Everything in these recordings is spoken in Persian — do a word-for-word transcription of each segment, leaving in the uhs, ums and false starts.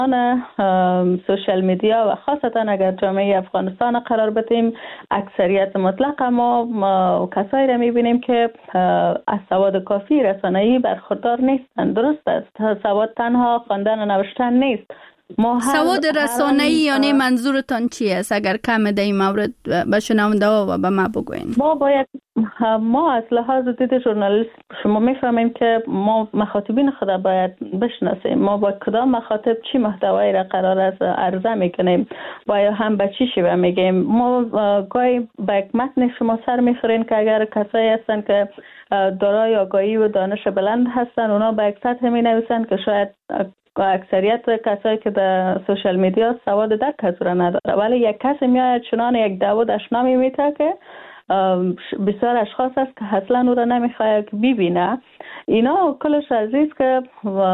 سوشال میدیا و خاصتا اگر جامعه افغانستان قرار بدیم، اکثریت مطلق ما کسایی را میبینیم که از سواد کافی رسانه‌ای برخوردار نیستند. درست است، سواد تنها خواندن و نوشتن نیست. سواد رسانه‌ای یعنی منظورتان چی است؟ اگر کم در این مورد به شنونده و به ما بگوین. ما باید ما از لحاظ دید ژورنالیست شما میفهمیم که ما مخاطبین خود باید بشناسیم. ما با کدام مخاطب چی محتوایی را قرار است عرضه میکنیم و یا هم به چی شیوه میگیم. ما گاهی به یک متن شما سر میخورین که اگر کسایی هستن که دارای آگاهی و دانش بلند هستن، اونا به یک سطح می نویسن که شاید اکثریت کسایی که در سوشال میدیا سواد درک از را نداره، ولی یک کسی میاد چنان یک داود اشنا میمیته که بسیار اشخاص هست که اصلا او را نمیخواد که ببینه. اینا کلش عزیز که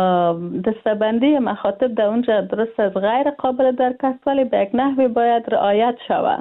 دستبندی مخاطب در اونجا درست از غیر قابل درک است، ولی به یک نحوی باید رعایت شود.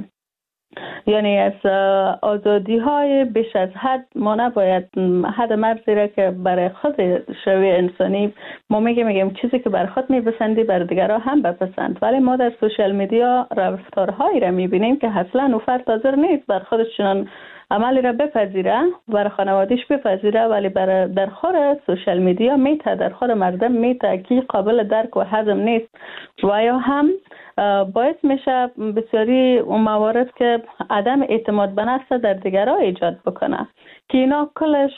یعنی از آزادی های بیش از حد ما نباید حد مرزی را که برای خود شوی انسانی ما میگیم میگیم چیزی که بر خود میپسندی بر دیگرها هم بپسند، ولی ما در سوشال میدیا رفتارهایی را میبینیم که اصلا او فرد حاضر نیست بر خودش چنان عملی را بپذیره، برای خانوادیش بپذیره، ولی برای در خور سوشال میدیا میته، در خور مردم میته که قابل درک و هضم نیست و یا هم باعث میشه بسیاری اون موارد که عدم اعتماد به نفس در دیگرها ایجاد بکنه که اینا کلش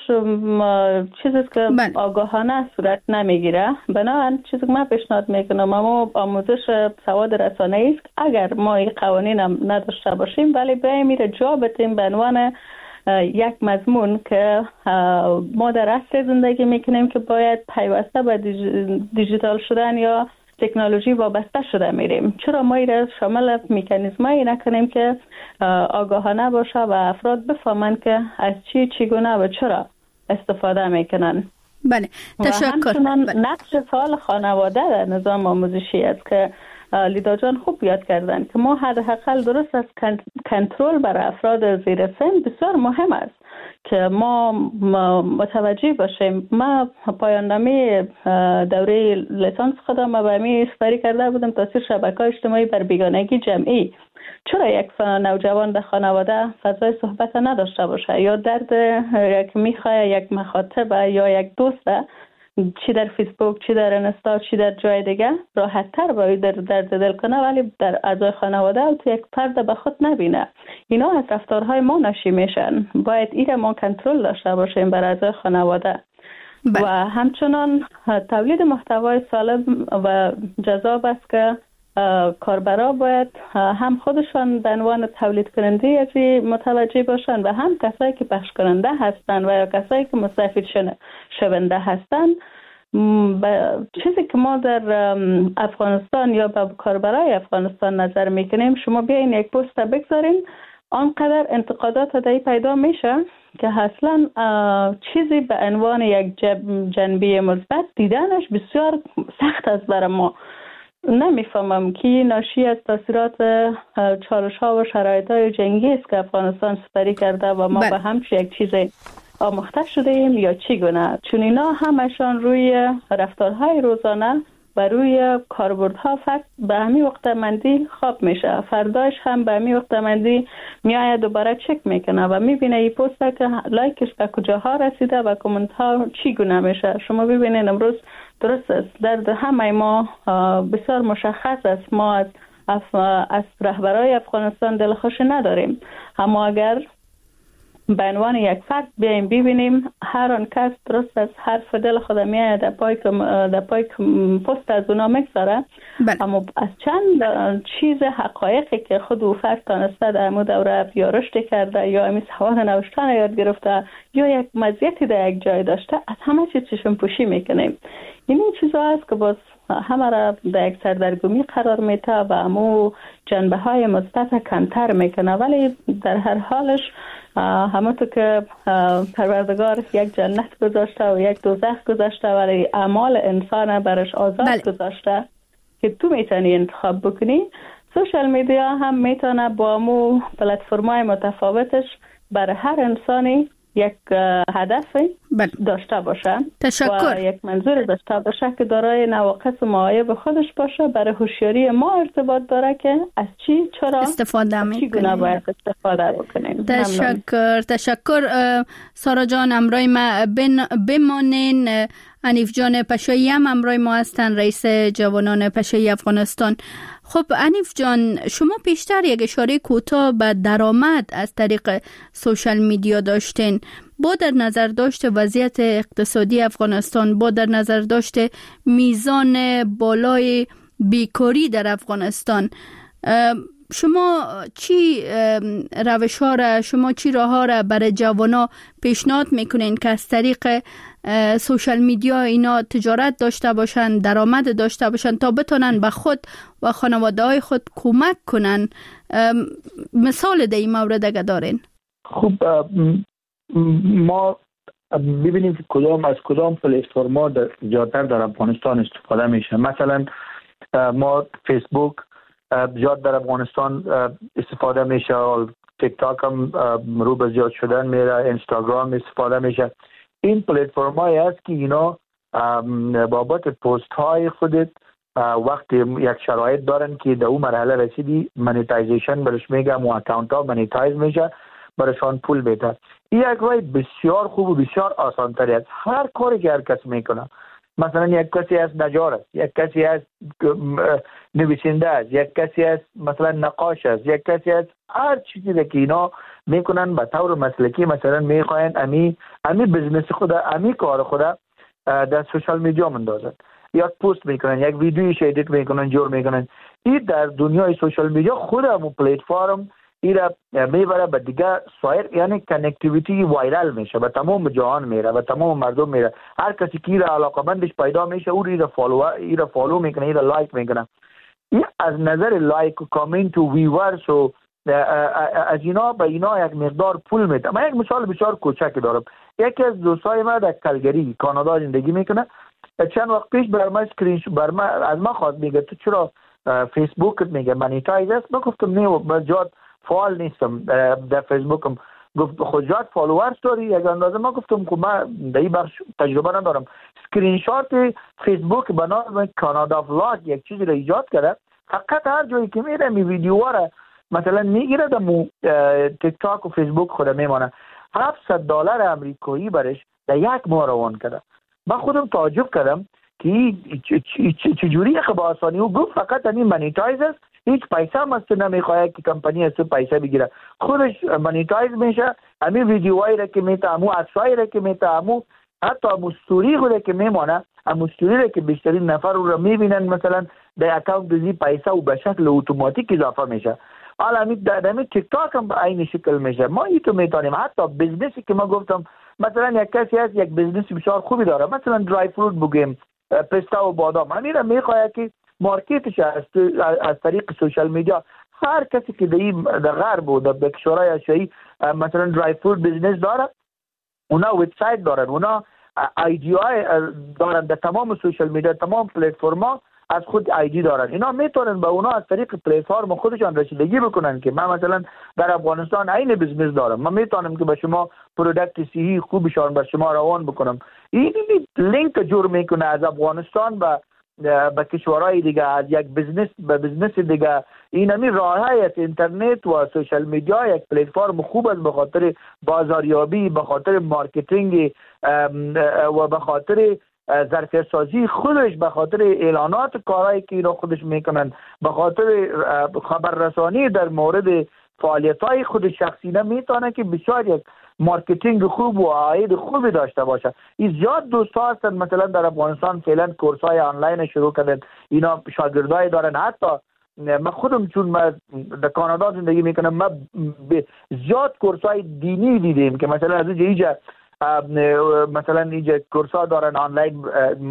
چیزی که آگاهانه صورت نمیگیره. بنابراین چیزی که من پیشنهاد میکنم ما آموزش سواد رسانه‌ای است. اگر ما این قوانین هم نداشته باشیم ولی بیایم میره جا بتیم به عنوان یک مضمون که ما در عصر زندگی میکنیم که باید پیوسته به دیجیتال شدن یا تکنولوژی وابسته شده میریم. چرا ما این شامل مکانیزمایی نکنیم که آگاهانه باشه و افراد بفهمن که از چی چگونه و چرا استفاده میکنن. بله، تشکر. بله. نقش فعال خانواده در نظام آموزشی است که لیدا جان خوب یاد کردن که ما حداقل درست از کنترل بر افراد زیر سن بسیار مهم است که ما متوجه باشیم. ما پایان نامه دوره لیسانس خودم به می سپری کرده بودم تاثیر شبکه‌های اجتماعی بر بیگانگی جمعی. چرا یک نوجوان در خانواده فضای صحبت نداشته باشه یا درد یک میخواه یک مخاطب یا یک دوست چی در فیسبوک، چی در اینستا، چی در جای دیگه راحت تر باید در درد دل کنه، ولی در اعضای خانواده و تو یک فرد به خود نبینه. اینا از رفتارهای ما ناشی میشن. باید ایره ما کنترل داشته باشیم بر اعضای خانواده. بله. و همچنان تولید محتوای سالم و جذاب است که کاربرا باید هم خودشان به عنوان تولید کننده از متوجه باشند و هم کسایی که پخش کننده هستند و یا کسایی که مستفید شونده هستند. چیزی که ما در افغانستان یا به کاربرای افغانستان نظر میکنیم، شما بیاین یک پست بگذارین، آنقدر انتقادات دایی پیدا میشه که اصلا چیزی به عنوان یک جنبه مثبت دیدنش بسیار سخت است برای ما. نمیفهمم که ناشی از تاثیرات چالش ها و شرایط های جنگی است که افغانستان سپری کرده و ما به همچه یک چیز آموخته شده ایم یا چی گونه، چون اینا همشان روی رفتارهای روزانه و روی کاربردها فقط به همین وقت مندی خواب میشه، فرداش هم به همین وقت مندی میایه دوباره چک میکنه و میبینه این پوسته که لایکش به کجاها رسیده و کامنت ها چی گونه میشه. شما ببینید امروز درست است درد همه ما بسیار مشخص است. ما از از رهبرای افغانستان دلخوشی نداریم، اما اگر به عنوان یک فرد بیایم ببینیم هر آن کس درست از حرف دل خود میاد در پای در پای پست از اونا میگذاره، اما از چند چیز حقایقی که خود او فرد تانسته در مو دوره یا رشد کرده یا امی سواد نوشتن یاد گرفته یا یک مزیتی در یک جای داشته، از همه چیز چشم پوشی میکنیم. این چیزا است که باز همه را در یک سردرگمی قرار میده و امو جنبه های مثبت کمتر میکنه. ولی در هر حالش همونطور که پروردگار یک جنت گذاشته و یک دوزخ گذاشته، ولی اعمال انسان برش آزاد بله. گذاشته که تو میتونی انتخاب بکنی. سوشال میدیا هم میتونه با امو پلتفرمای متفاوتش برای هر انسانی یک هدف بله. داشته باشه تشکر. و یک منظور داشته باشه که دارای نواقص و معایب خودش باشه. برای هوشیاری ما ارتباط داره که از چی چرا استفاده میکنیم، چی گونه باید استفاده بکنیم. تشکر. تشکر سارا جان، امرای ما بمانین. حنیف جان پشایی هم امرای ما هستن، رئیس جوانان پشایی افغانستان. خب حنیف جان، شما پیشتر یک اشاره کوتاه به درآمد از طریق سوشال میدیا داشتین. با در نظر داشته وضعیت اقتصادی افغانستان، با در نظر داشته میزان بالای بیکاری در افغانستان، شما چی روش ها را، شما چی راه ها را برای جوانا پیشنهاد میکنین که از طریق سوشال میدیا اینا تجارت داشته باشن، درآمد داشته باشن تا بتونن به خود و خانواده های خود کمک کنن؟ مثال در این مورد اگه دارین؟ خب ما ببینیم که کدام از کدام پلتفرم‌ها زیادتر در افغانستان استفاده میشه. مثلا ما فیسبوک زیاد در افغانستان استفاده میشه، تیک تاک هم رو به زیاد شدن میره، اینستاگرام استفاده میشه. این پلتفرم هایی هست که اینا بابت پست های خودت وقتی یک شرایط دارن که در اون مرحله رسیدی منیتایزیشن برش میگم و اکاونت ها منیتایز میشه، برشان پول بیده. این یک راه بسیار خوب و بسیار آسان تری است. هر کاری که هر کس میکنه، مثلا یک کسی از نجار است، یک کسی از نویسنده است، یک کسی از مثلا نقاش است، یک کسی از هر چیزی که اینا میکنن به طور مسلکی، مثلا میخواین امی امی بزنس خود، امی کار خود در سوشال میدیا مندازن، یا پست میکنن، یک ویدیویش ادیت میکنن، جور میکنن. این در دنیای سوشال میدیا خود هم پلتفرم ایرا میبره به دیگه سایر، یعنی کنکتیویتی وایرال میشه، به تمام جهان میره، به تمام مردم میره. هر کسی که ایرا علاقمندش پیدا میشه او ایرا فالو ایرا فالو میکنه، ایرا لایک میکنه. این از نظر لایک و کامنت و ویورز و از اینا به اینا یک مقدار پول میده. من یک مثال بسیار کوچکی دارم. یکی از دوستای ما در کلگری کانادا زندگی میکنه. چند وقت پیش بر ما اسکرین بر ما از ما خواست، میگه تو چرا فیسبوکت میگه مانیتایز است؟ من گفتم نه، بجات فعال نیستم در فیسبوکم. گفت خودت فالوورز داری یک اندازه؟ ما گفتم که من در این بخش تجربه ندارم. اسکرین شات فیسبوک به نام کانادا ولاگ یک چیزی را ایجاد کرده، فقط هر جایی که میره می ویدیوها را مثلا میگیره در تیک تاک و فیسبوک خود میمانه. هفتصد دلار امریکایی برش در یک ماه روان کرده. من خودم تعجب کردم که چجوری که با آسانی او گفت فقط همین مانیتایز است، هیچ پیسه هم از نمیخواد که کمپانی از تو پیسه بگیره، خودش مانیتایز میشه. همین ویدیوهایی را که میته، همون عکسایی را که میته، همون حتی همون استوری خود که میمانه، همون استوری را که بیشترین نفر رو را میبینن مثلا در اکاونت دیزی پیسه و به شکل اتوماتیک اضافه میشه. حالا همین در همین تیک تاک هم به این شکل میشه. ما این تو میتونیم حتی بزنسی که ما گفتم، مثلا یک کسی از یک بزنس بسیار خوبی داره، مثلا درای فروت بگیم، پستا و بادام، همین را میخواد که مارکتش از از طریق سوشال میدیا. هر کسی که در غرب و در کشورهای آسیایی مثلا درای فروت بزنس داره، اونا وبسایت دارن، اونا آیدی های دارن در تمام سوشال میدیا، تمام پلتفرما از خود آیدی دارن. اینا میتونن به اونا از طریق پلتفرم خودشان رسیدگی بکنن که من مثلا در افغانستان این بزنس دارم، من میتونم که به شما پروداکت صحی خوبشان به شما روان بکنم. این لینک جور میکنه از افغانستان به به کشورهای دیگه، از یک بزنس به بزنس دیگه. این همین راههای از اینترنت و سوشال میدیا یک پلتفرم خوب است به خاطر بازاریابی، به خاطر مارکتینگ و به خاطر ظرفیت سازی خودش، به خاطر اعلانات کارهایی که اینا خودش میکنن، به خاطر خبررسانی در مورد فعالیت‌های خود شخصی نمیتونه که بسیار یک مارکتینگ خوب و عاید خوبی داشته باشه. این زیاد دوستا هستن مثلا در افغانستان فعلا کورسای آنلاین شروع کردن، اینا شاگردای دارن. حتی من خودم چون من در کانادا زندگی میکنم، من زیاد کورسای دینی دیدیم که مثلا از اینجا مثلا اینجا کورسا دارن آنلاین،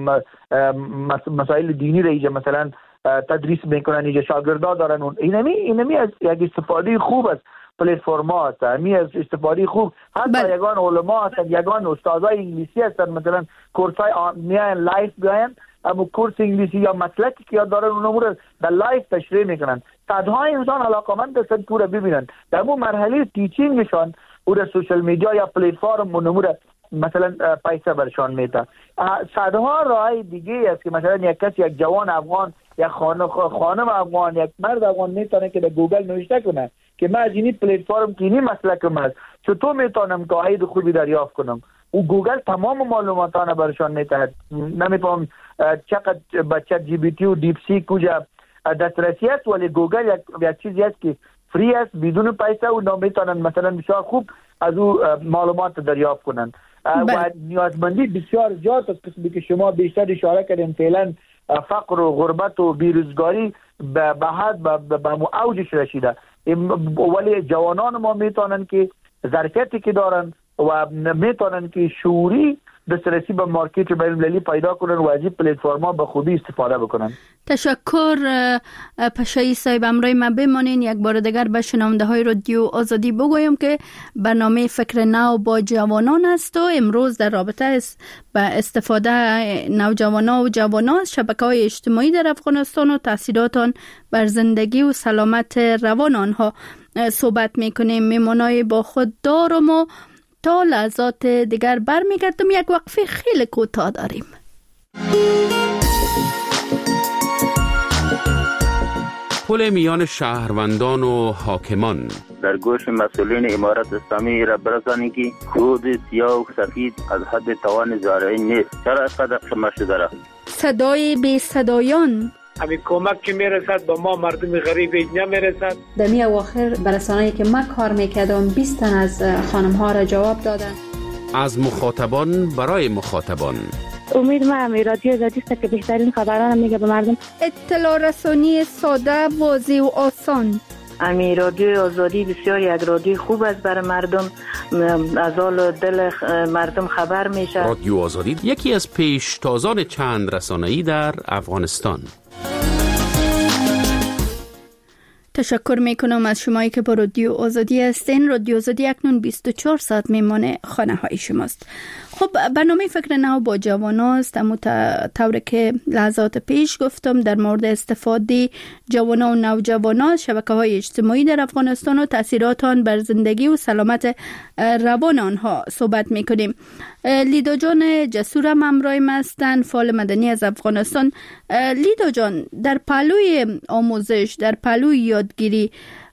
مسائل دینی را اینجا مثلا تدریس میکنن، اینجا شاگردا دارن. اینمی اینمی از یک استفاده خوب است پلتفرما هست، همی از استفاده خوب. حتی بل. یگان علما هستن، یگان استادای انگلیسی هستن، مثلا کورسای میان لایف بیان، اما کورس انگلیسی یا مسلکی که یاد دارن اونم رو در لایف تشریح میکنن. صدها انسان علاقمند هستن تو رو ببینن. در اون مرحله تیچینگشان او را سوشال میدیا یا پلیتفرم منمور مثلا پیسه برشان میده. صدها راه دیگه است که مثلا یک کس یک جوان افغان یک خانم خانم افغان یک مرد افغان میتونه که در گوگل نوشته کنه که من از این پلیتفرم که این مسلکم است چطور میتونم که عاید خوبی دریافت کنم. او گوگل تمام معلوماتانه برشان میده. نمیفهم چقدر با چت جی پی تی و دیپ سی کجا دسترسی است، ولی گوگل یک یک چیزی است که فری است بدون پیسه و نمیتونن مثلا بسیار خوب از او معلومات دریافت کنن. و نیازمندی بسیار زیاد است که شما بیشتر اشاره کردین فعلا فقر و غربت و بیروزگاری به حد به اوجش رسیده، ولی جوانان ما میتونن که ظرفیتی که دارن و میتونن که شعوری دسترسی به مارکت بین المللی پیدا کنن و از این پلتفرم‌ها به خوبی استفاده بکنن. تشکر پشایی صاحب. امروز ما بمانین یک بار دیگر به شنونده های رادیو آزادی بگویم که برنامه فکر نو با جوانان است و امروز در رابطه با استفاده نوجوانان و جوانان از شبکه‌های اجتماعی در افغانستان و تاثیرات آن بر زندگی و سلامت روان آنها صحبت میکنیم. میمونای با خود دارم و تا لحظات دیگر برمیگردم. یک وقفه خیلی کوتاه داریم. پل میان شهروندان و حاکمان. در گوش مسئولین امارت اسلامی را برسانید که خود سیاه و سفید از حد توان زارعی نیست. چرا اینقدر شما شده؟ صدای بی صدایان. همین کمک که میرسد با ما مردم غریب نمیرسد. در می اواخر برسانه‌ای که ما کار میکردم بیست تن از خانم ها را جواب دادن. از مخاطبان برای مخاطبان. امید ما همی رادیو آزادی است که بهترین خبران میگه به مردم. اطلاع رسانی ساده، واضح و آسان. امی رادیو آزادی بسیار یک رادیو خوب است برای مردم، از حال دل مردم خبر میشه. رادیو آزادی یکی از پیشتازان چند رسانه‌ای در افغانستان. تشکر میکنم از شمایی که با رادیو آزادی هستین. رادیو آزادی اکنون بیست و چهار ساعت میمانه خانه های شماست. خب برنامه فکر نو با جوانان است. اما طوری که لحظات پیش گفتم در مورد استفاده جوانان و نوجوانان شبکه های اجتماعی در افغانستان و تاثیرات آن بر زندگی و سلامت روان آنها صحبت میکنیم. لیدا جان جسور هم همراه ما هستند، فعال مدنی از افغانستان. لیدا جان، در پهلوی آموزش، در پهلوی یادگیری،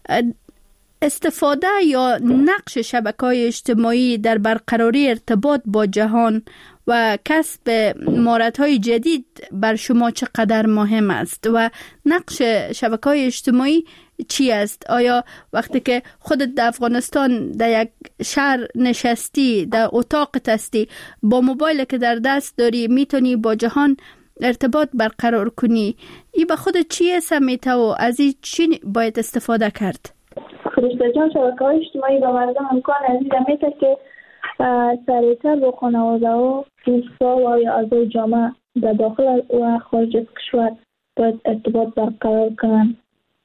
استفاده یا نقش شبکه‌های اجتماعی در برقراری ارتباط با جهان و کسب مهارت‌های جدید بر شما چقدر مهم است و نقش شبکه‌های اجتماعی چی است؟ آیا وقتی که خودت در افغانستان در یک شهر نشستی، در اتاق هستی، با موبایل که در دست داری میتونی با جهان ارتباط برقرار کنی، ای به خودت چی سمیته و از این چی باید استفاده کرد؟ فرشته جان، شبکه‌های اجتماعی با مردم امکان عزیز میده که سریعتر با خانواده و دوستا و اعضای جامعه در داخل و خارج از کشور باید ارتباط برقرار کنند.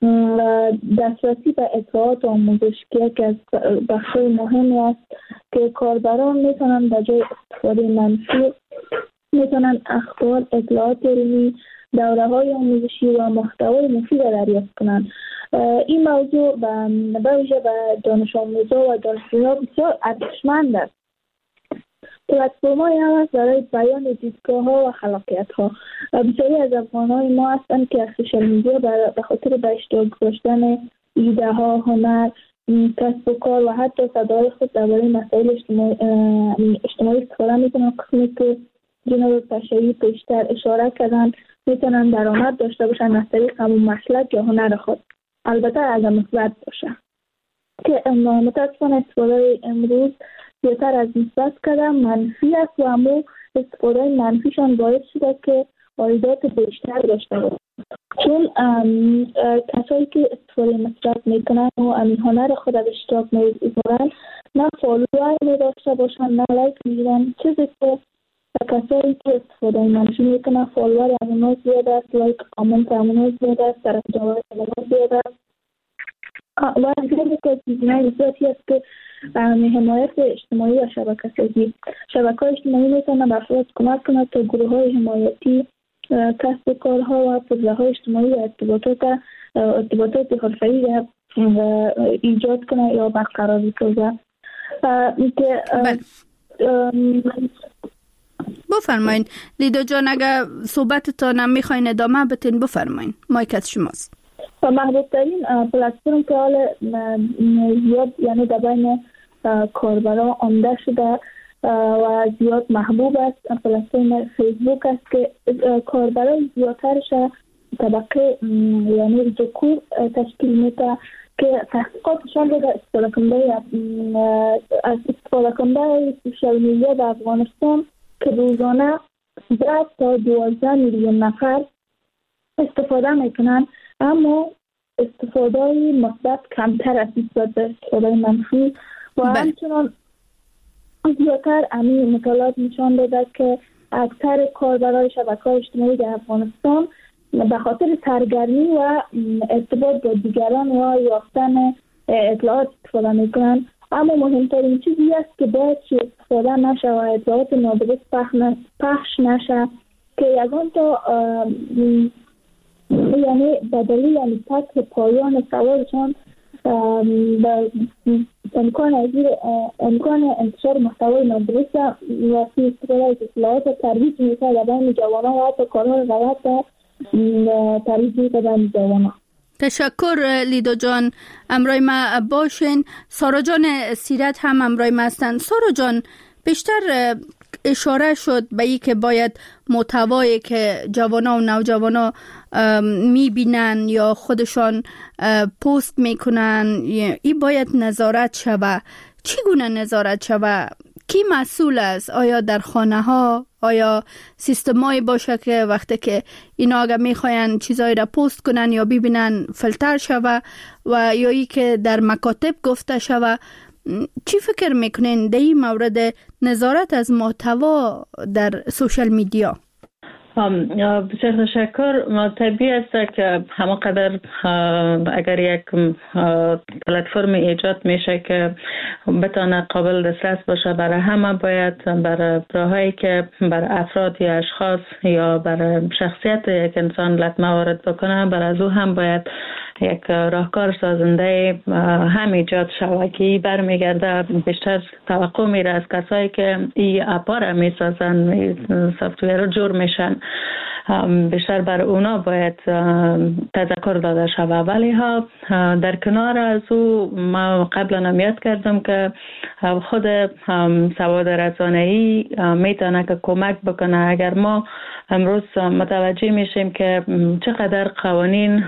دسترسی به اطلاعات آموزشی که از بخشای مهمی است که کاربران میتونن به جای استفاده منفی میتونن اخبار، اطلاعات علمی، دوره‌های آموزشی و محتوای مفید دریافت کنند. این موضوع به ویژه به دانش آموزا و دانشجویان بسیار ارزشمند است. پلتفرم‌های هم است برای بیان دیدگاه‌ها و خلاقیت‌ها. بسیاری از افغان‌های ما هستند که از سوشال میدیا به خاطر به اشتراک گذاشتن ایده‌ها، هنر، کسب و کار و حتی صدای خود درباره مسائل اجتماعی اجتماعی استفاده می‌کنند. قسمی که جناب پشایی پیشتر اشاره کردن میتونن درآمد داشته باشن از طریق همون مسلک یا هنر خود، البته اگر مثبت باشه. که متاسفانه استفاده امروز زیادتر از مثبت کردن منفی است و همون استفاده منفیشان باعث شده که واردات بیشتر داشته باشن، چون کسایی که استفاده مثبت میکنن و همین هنر خود از اشتراک میذارن نه فالوور میداشته باشن نه لایک میگیرن، چیزی که کسایی که استفاده منفی میکنن فالوور همونا زیاد است، لایک کامنت همونا زیاد است، طرف جواب همونا زیاد است و همچنین که چیزهای بسیاری است که حمایت اجتماعی و شبکه سازی. شبکه اجتماعی میتونه به افراد کمک کنه تا گروه های حمایتی، کسب کارها و پروژه های اجتماعی و ارتباطات ارتباطات حرفه‌ای ایجاد کنه یا برقرار بسازه. که بفرمایین لیدا جان، اگر صحبتتان هم میخواین ادامه بتین بفرمایین، مایک از شماست. و محبوب ترین پلتفرم که حال زیاد یعنی در بین کاربران عمده شده و زیاد محبوب است پلتفرم فیسبوک است که کاربران زیادترش طبقه یعنی ذکور تشکیل میده که تحقیقاتشان رو در استفاده کننده از استفاده کننده سوشال میدیا در افغانستان که روزانه ده تا دوازده میلیون نفر استفاده میکنن، اما استفاده مثبت کمتر از نسبت به استفاده منفی و همچنان زیادتر همین مطالعات نشان داده که اکثر کاربران شبکه‌های اجتماعی در افغانستان به خاطر سرگرمی و ارتباط با دیگران و یافتن اطلاعات استفاده میکنن، اما مهمترین چیزی است که باید استفاده نشه و اطلاعات نادرست پخش نشه که یکان تا یعنی بدلی یعنی پس پایان سوالشان به امکان ازیر امکان انتشار محتوای نادرست و استفاده از اطلاعات ترویج میشه در بین جوانان و حتی کارهای غلط ترویج میشه در بین جوانان. تشکر لیدا جان، امرای ما باشین. سارا جان سیرت هم امرای ما هستن. سارا جان، بیشتر اشاره شد به ای که باید محتوایی که جوانا و نوجوانا میبینن یا خودشان پست میکنن این باید نظارت شود. چگونه نظارت شود؟ کی مسئول است؟ آیا در خانه ها آیا سیستمایی باشه که وقتی که اینا اگه میخواین چیزایی را پست کنن یا ببینن فیلتر شود و یا ای که در مکاتب گفته شود؟ چی فکر میکنین در این مورد نظارت از محتوا در سوشال میدیا؟ بسیار تشکر. طبیعی است که همه قدر اگر یک پلتفرم ایجاد میشه که بتانه قابل دسترس باشه برای همه، باید برای راهایی که برای افراد یا اشخاص یا برای شخصیت یک انسان لطمه وارد بکنه، برای از او هم باید یک راهکار سازنده هم ایجاد شود که برمیگرده بیشتر توقع میره از کسایی که این اپا را میسازن، سافتویر رو جور میشن، بیشتر بر اونا باید تذکر داده شود. ولی ها در کنار از او ما قبلا هم یاد کردم که خود سواد رسانه‌ای میتونه که کمک بکنه. اگر ما امروز متوجه میشیم که چقدر قوانین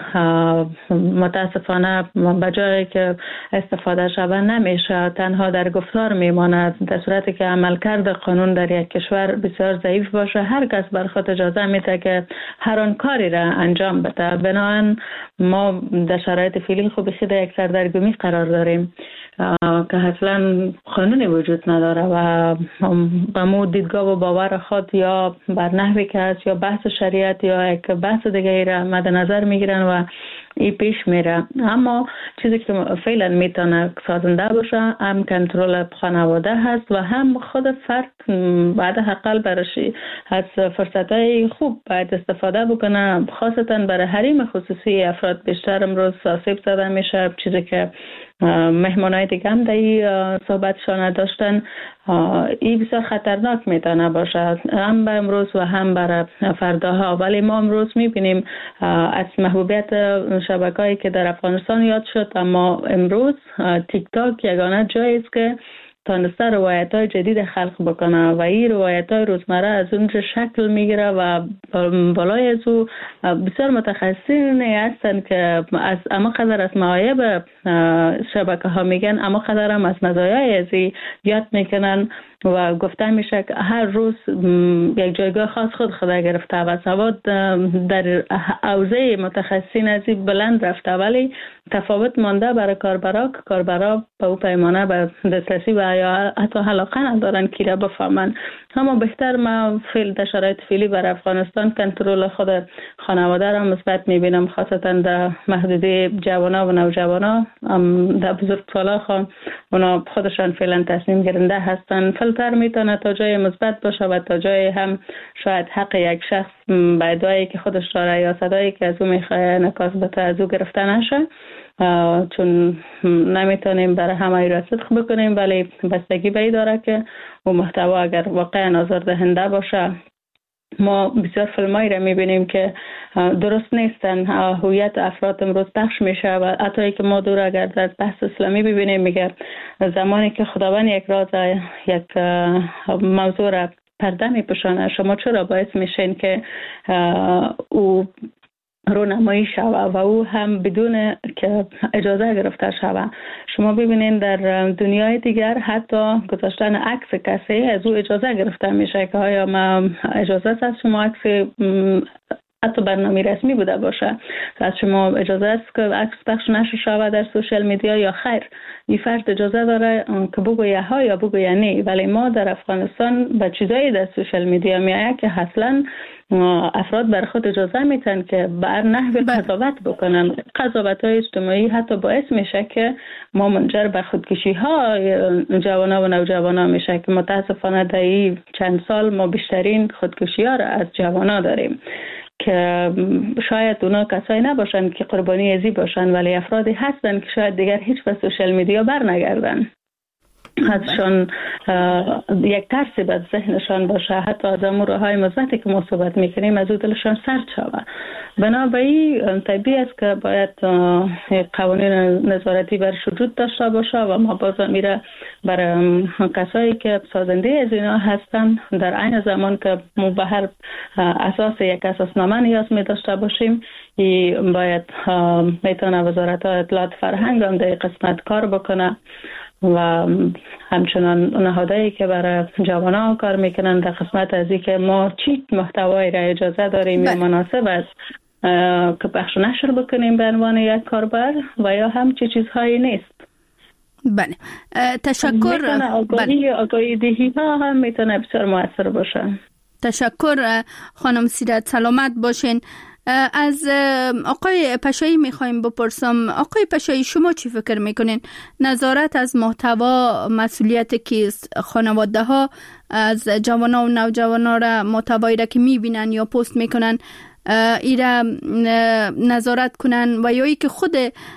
متاسفانه بجای که استفاده شود نمیشه، تنها در گفتار میماند، در صورتی که عملکرد قانون در یک کشور بسیار ضعیف باشه، هر کس بر خود اجازه میده که هر آن کاری را انجام بده. بنابراین ما در شرایط فعلی خوب خود یک سردرگمی قرار داریم که اصلا قانونی وجود نداره و با مو دیدگاه و باور خود یا بر نحوی که هست یا بحث شریعت یا یک بحث دیگه را مد نظر میگیرن و ای پیش میره. اما چیزی که فعلا میتونه سازنده باشه هم کنترل خانواده هست و هم خود فرد بعد حقل برشی از فرصتهای خوب باید استفاده بکنه، خاصتا برای حریم خصوصی افراد بیشتر امروز آسیب زده میشه. چیزی که مهمانای دیگه هم در این صحبتشان داشتن، این بسیار خطرناک میتونه باشه هم به امروز و هم برای فرداها. ولی ما امروز میبینیم از محبوبیت شبکه‌ای که در افغانستان یاد شد، اما امروز تیک تاک یگانه جایی است که تانسته روایت های جدید خلق بکنه و این روایت های روزمره از اونجا شکل میگیره و بالای از او بسیار متخصصین هستن که از اما قدر از معایب شبکه ها میگن، اما قدر هم از مزایای ازی یاد میکنن و گفته میشه که هر روز یک جایگاه خاص خود خدا گرفته و سواد در حوزه متخصصین ازی بلند رفته، ولی تفاوت مانده برای کاربرا که کاربرا به او پیمانه به دسترسی و یا حتی علاقه ندارن که را بفهمن. اما بهتر ما فعل در شرایط فعلی بر افغانستان کنترل خود خانواده را مثبت میبینم، خاصتا در محدوده جوانا و نوجوانا. در بزرگسالا خان اونا خودشان فعلا تصمیم گیرنده هستن. فیلتر میتونه تا جای مثبت باشه و تا جای هم شاید حق یک شخص به ادعایی که خودش داره یا صدایی که از او میخواه نکاس بته از او گرفته نشه، چون نمیتونیم برای همه را صدق بکنیم، ولی بستگی به این داره که او محتوا اگر واقعا آزاردهنده باشه. ما بسیار فیلمایی را میبینیم که درست نیستن، هویت افراد امروز پخش میشه و حتی که ما دور اگر در بحث اسلامی ببینیم میگه زمانی که خداوند یک راز یک موضوع را پرده میپوشانه، شما چرا باعث میشین که او رونمایی شوه و او هم بدون که اجازه گرفته شوه؟ شما ببینید در دنیای دیگر حتی گذاشتن عکس کسی از او اجازه گرفته میشه که آیا ما اجازه است از شما عکس حتی برنامه رسمی بوده باشه از شما اجازه است که عکس پخش نشه شوه در سوشل میدیا یا خیر؟ این فرد اجازه داره که بگویه ها یا بگویه نه. ولی ما در افغانستان به چیزایی در سوشل میدیا میایه که اصلا افراد بر خود اجازه میتن که بر نحو قضاوت بکنن. قضاوت های اجتماعی حتی باعث میشه که ما منجر به خودکشی ها جوانا و نوجوانا میشه که متاسفانه در این چند سال ما بیشترین خودکشی ها را از جوانا داریم که شاید اونا کسایی نباشن که قربانی ازی باشن، ولی افرادی هستن که شاید دیگر هیچ به سوشل میدیا بر نگردن، ازشان یک ترسی به ذهنشان باشه، حتی از امور های مثبتی که ما صحبت میکنیم از او دلشان سرد شود. بنابراین طبیعی است که باید قوانین نظارتی بر وجود داشته باشه و ما باز میره برای کسایی که سازنده از اینا هستن در عین زمان که ما به هر اساس یک اساسنامه نیاز می داشته باشیم، این باید میتونه وزارت اطلاعات فرهنگ هم در قسمت کار بکنه و همچنان نهادهایی که برای جوانان کار میکنن در قسمت از این که ما چی محتوایی را اجازه داریم یا مناسب است که پخش نشر بکنیم به عنوان یک کاربر و یا هم چی چیزهایی نیست. بله، تشکر. آگاهی آگاهی دهی ها هم میتونه بسیار مؤثر باشه. تشکر خانم سیرت، سلامت باشین. از آقای پشایی میخوایم بپرسم، آقای پشایی شما چی فکر میکنین؟ نظارت از محتوا مسئولیت کیست؟ خانواده ها از جوانا و نوجوانا را محتوایی را که میبینن یا پست میکنن ایرا نظارت کنن و یا ای که خود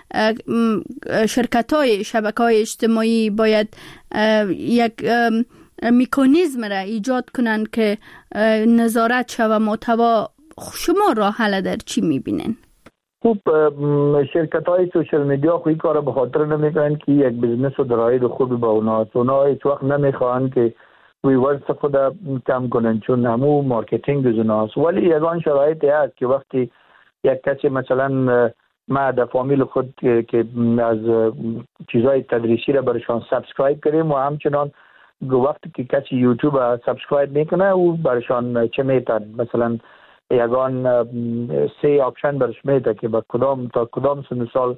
شرکت های شبکه های اجتماعی باید یک مکانیزم را ایجاد کنن که نظارت شود محتوا؟ شما راه حل در چی میبینین؟ خب شرکت های سوشل میدیا خوی کار به خاطر نمیکنن که یک بزنس و درآمد خوبی با اونا اونا هیچ وقت نمیخوان که ویورز خود کم کنن چون همو مارکتینگ از اوناست. ولی یگان شرایطی هست که وقتی یک کسی مثلا ما در فامیل خود که از چیزهای تدریسی را برشان سابسکرایب کنیم و همچنان وقتی که کسی یوتیوب سابسکرایب میکنه او برشان چه میتن مثلا یگان سه آپشن برش میده که با کدام تا کدام سن سال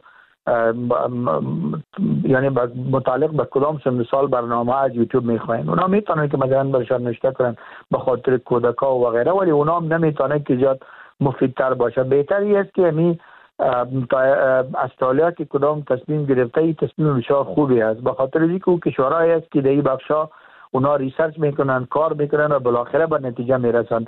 یعنی متعلق به کدام سن سال برنامه از یوتیوب میخواین. اونا میتونن که مثلا برشان نشته کنن به خاطر کودکا و غیره، ولی اونا هم نمیتونن که زیاد مفیدتر باشه. بهتری است که می استرالیا که کدام تصمیم گرفته ای تصمیم بسیار خوبی است، به خاطر اینکه او کشورهایی است که در این بخشا اونا ریسرچ میکنن، کار میکنن و بالاخره به نتیجه میرسن.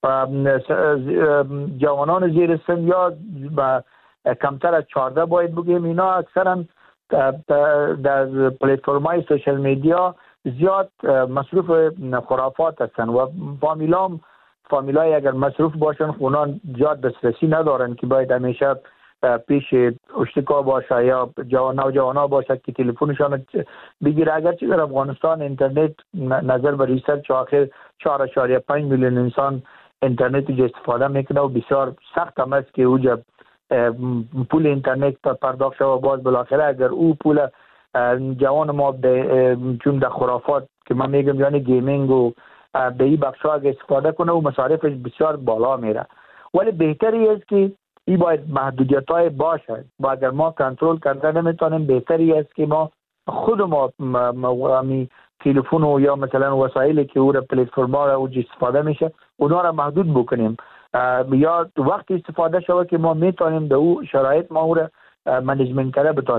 جوانان زیر سن یا کمتر از چهارده باید بگیم اینا اکثرا در پلتفرم‌های سوشل میدیا زیاد مصروف خرافات هستن و فامیلام فامیلای اگر مصروف باشن اونا زیاد دسترسی ندارن که باید همیشه پیش اشتکا باشه یا جوان نوجوانا باشه که تلفنشان بگیره. اگرچه در افغانستان اینترنت نظر به ریسرچ آخر چهار اشاریه پنج میلیون انسان اینترنت رو استفاده میکنه و بسیار سخت هم است که اوجا پول اینترنت پرداخت شود. باز بالاخره اگر او پول جوان ما چون در خرافات که من میگم یعنی گیمینگ و به این بخشا اگر استفاده کنه و مصارفش بسیار بالا میره. ولی بهتری است که این باید محدودیت های باشه و اگر ما کنترل کرده نمیتونیم بهتری است که ما خود ما همی تلفن و یا مثلا وسایلی که او را پلتفرم ها را اوج استفاده میشه اونا را محدود بکنیم یا وقتی استفاده شود که ما میتونیم در او شرایط ما او را منیجمنت کرده بتانیم.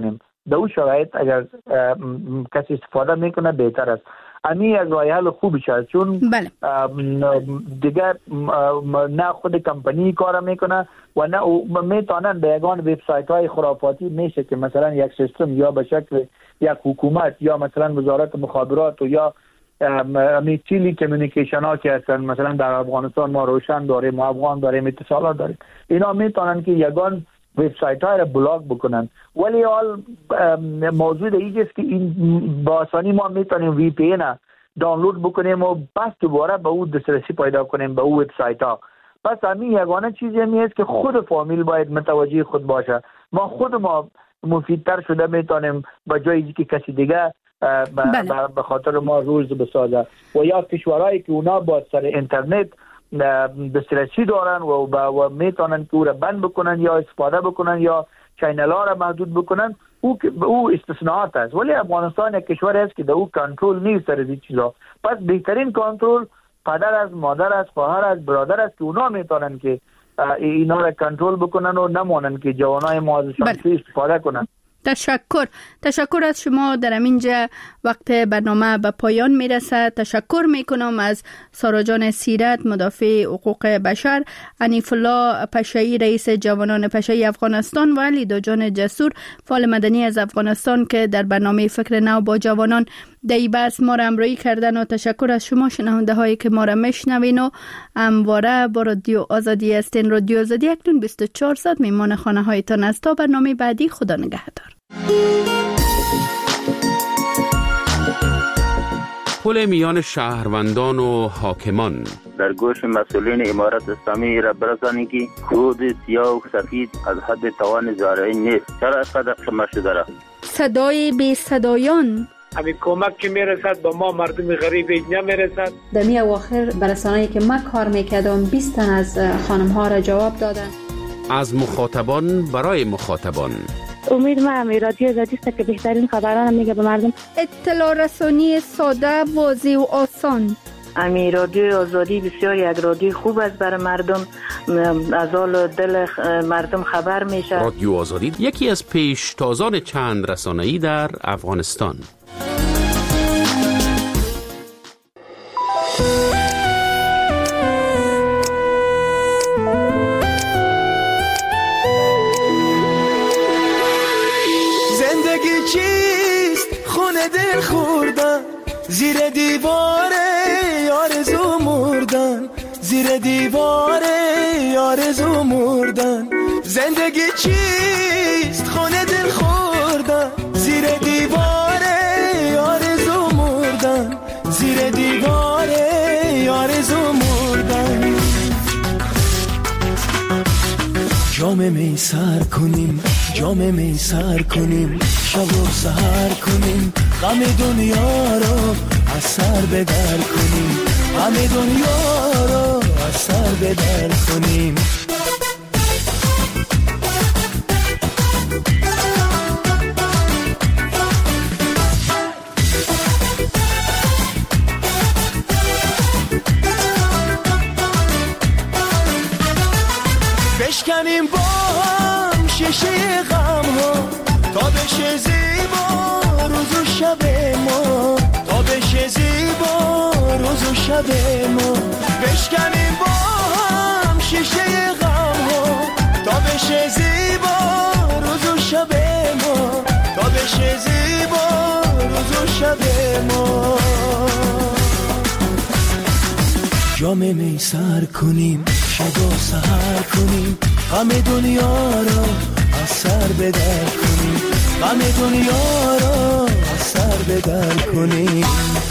در اون شرایط اگر کسی استفاده میکنه بهتر است. امی از راه حل خوبی شد، چون بله. دیگر نه خود کمپانی کار میکنه و نه میتونن به یگان وبسایت های خرافاتی میشه که مثلا یک سیستم یا به شکل یک حکومت یا مثلا وزارت مخابرات و یا امی تیلی کمیونیکیشن ها که هستن، مثلا در افغانستان ما روشن داریم، ما افغان داریم، اتصالات داریم، اینا میتونن که یگان وبسایت های را بلاک بکنن. ولی حال موضوع دیگه است که این با آسانی ما میتونیم وی پی این دانلود بکنیم و بس دوباره به اون دسترسی پیدا کنیم به اون وبسایت ها. پس همین یگانه چیزی همی است که خود فامیل باید متوجه خود باشه. ما خود ما مفیدتر شده میتونیم به جایی که کسی دیگه بله. به خاطر ما روز بسازه. و یا کشورهایی که اونا با سر اینترنت دسترسی دارن و, و میتونن که او را بند بکنن یا استفاده بکنن یا چینل ها را محدود بکنن، او او استثناءات است. ولی افغانستان یک کشور است که در او کنترل نیست سر این چیزا. پس بهترین کنترل پدر از مادر از خواهر از برادر است که اونا میتونن که اینا را کنترل بکنن و نمونن که جوانای ما ازشان استفاده کنن. تشکر تشکر از شما. در اینجا وقت برنامه به پایان میرسه. تشکر میکنم از سارا جان سیرت، مدافع حقوق بشر، حنیف الله پشایی، رئیس جوانان پشایی افغانستان و لیدا جان جسور، فعال مدنی از افغانستان که در برنامه فکر نو با جوانان دی بس ما را همراهی کردن. و تشکر از شما شنونده هایی که ما را میشنوین و همواره با رادیو آزادی هستین. رادیو آزادی اکنون بیست و چهار ساعت میمان خانه هایتان است. تا برنامه بعدی، خدا نگهدار. پل میان شهروندان و حاکمان در گوش مسئولین امارت اسلامی را برسانید که خود سیاه و سفید از حد توان زارعی نیست. چرا اینقدر قمه شده را؟ صدای بی صدایان، همین کمک که میرسد با ما مردم غریب نمیرسد. در می اواخر برسانه‌ای که من کار میکردم بیست تن از خانم ها را جواب دادن. از مخاطبان برای مخاطبان. امید ما هم رادیو آزادی است که بهترین خبران میگه به مردم. اطلاع رسانی ساده، واضح و آسان. امی رادیو آزادی بسیار یک رادیو خوب است برای مردم، از حال دل مردم خبر میشه. رادیو آزادی یکی از پیشتازان چند رسانه‌ای در افغانستان. دل خوردن زیر دیوار آرزو مردن، زیر دیوار آرزو مردن. زندگی چیست خونه دل خوردن، زیر دیوار آرزو مردن، زیر دیوار آرزو مردن. جام می سر کنیم، جام می سر کنیم، شب و سحر کنیم، غم دنیا رو از سر به در کنیم، غم دنیا رو از سر به در کنیم. بشکنیم با هم شیشه غم ها تا بشه زیبا روز و شب ما، تا بشه زیبا روز و شب ما. بشکنیم با هم شیشه غم ها تا بشه زیبا روز و شب ما، تا بشه زیبا روز و شب ما. جام می سر کنیم، شب و سحر کنیم، غم دنیا رو از سر به در کنیم، غم دنیا رو از سر به در کنیم.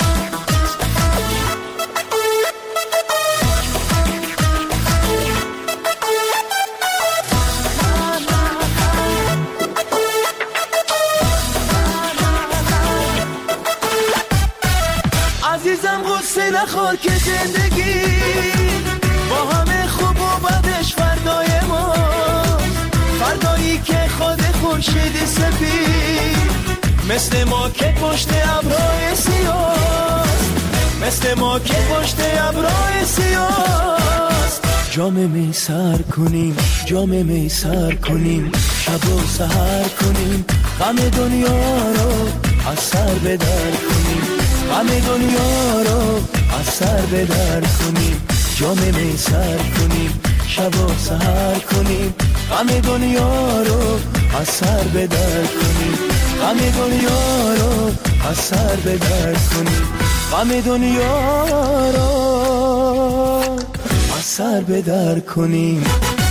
عزیزم غصه نخور که زندگی با همه خوب و بدش فردای ما، فردایی که خود خورشید سفید مثل ما که پشت ابرهای سیاه، مثل ما که پشت ابرهای سیاه. جام می سر کنیم، جام می سر کنیم، شب و سحر کنیم، غم دنیا رو از سر بدر کنیم، غم دنیا رو از سر بدر کنیم، جام می سر کنیم، شب و سحر کنیم، غم دنیا رو از سر بدر کنیم، غم دنیا رو از سر بدر کنیم، غم دنیا رو از سر بدر کنیم.